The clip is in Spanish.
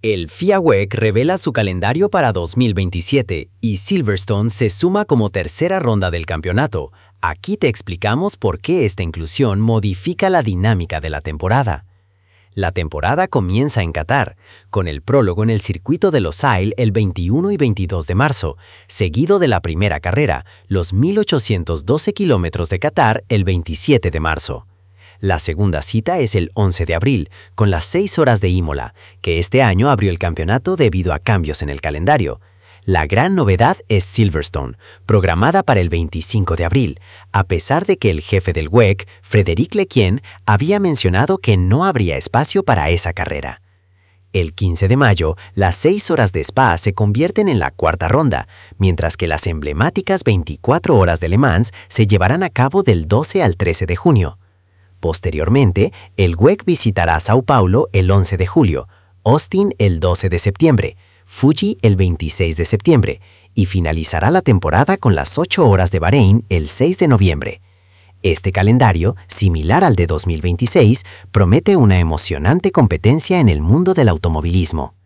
El FIA WEC revela su calendario para 2027 y Silverstone se suma como tercera ronda del campeonato. Aquí te explicamos por qué esta inclusión modifica la dinámica de la temporada. La temporada comienza en Qatar, con el prólogo en el circuito de Losail el 21 y 22 de marzo, seguido de la primera carrera, los 1812 kilómetros de Qatar, el 27 de marzo. La segunda cita es el 11 de abril, con las 6 horas de Imola, que este año abrió el campeonato debido a cambios en el calendario. La gran novedad es Silverstone, programada para el 25 de abril, a pesar de que el jefe del WEC, Frédéric Lequien, había mencionado que no habría espacio para esa carrera. El 15 de mayo, las 6 horas de Spa se convierten en la cuarta ronda, mientras que las emblemáticas 24 horas de Le Mans se llevarán a cabo del 12 al 13 de junio. Posteriormente, el WEC visitará Sao Paulo el 11 de julio, Austin el 12 de septiembre, Fuji el 26 de septiembre y finalizará la temporada con las 8 horas de Bahrein el 6 de noviembre. Este calendario, similar al de 2026, promete una emocionante competencia en el mundo del automovilismo.